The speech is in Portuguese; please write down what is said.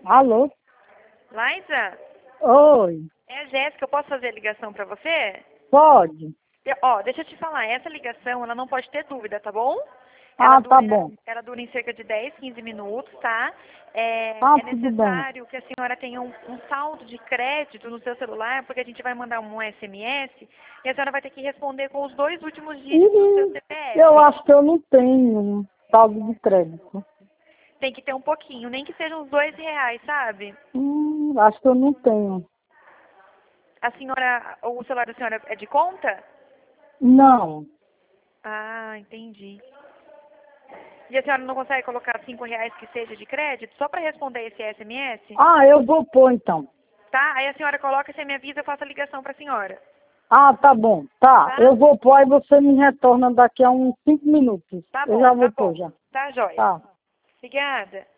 Alô? Laísa, Oi, é a Jéssica, eu posso fazer a ligação pra você? pode? Ó, deixa eu te falar, essa ligação, ela não pode ter dúvida, tá bom? Ah, tá bom. Ela dura em cerca de 10, 15 minutos, tá? É, Ah, é tudo bem. necessário que a senhora tenha um saldo de crédito no seu celular, porque a gente vai mandar um SMS e a senhora vai ter que responder com os 2 últimos dígitos do seu Eu CPF. acho que eu não tenho saldo de crédito. Tem que ter um pouquinho, nem que sejam uns R$ 2, sabe? Acho que eu não tenho. A senhora, o celular da senhora é de conta? Não. Ah, entendi. E a senhora não consegue colocar R$ 5 que seja de crédito só para responder esse SMS? Ah, eu vou pôr então. Tá? Aí a senhora coloca, você me avisa, eu faço a ligação para a senhora. Ah, tá bom. Tá, Tá? eu vou pôr, aí você me retorna daqui a uns 5 minutos. Tá Eu já bom, tá vou pôr bom. já. Tá, joia. Tá. Obrigada.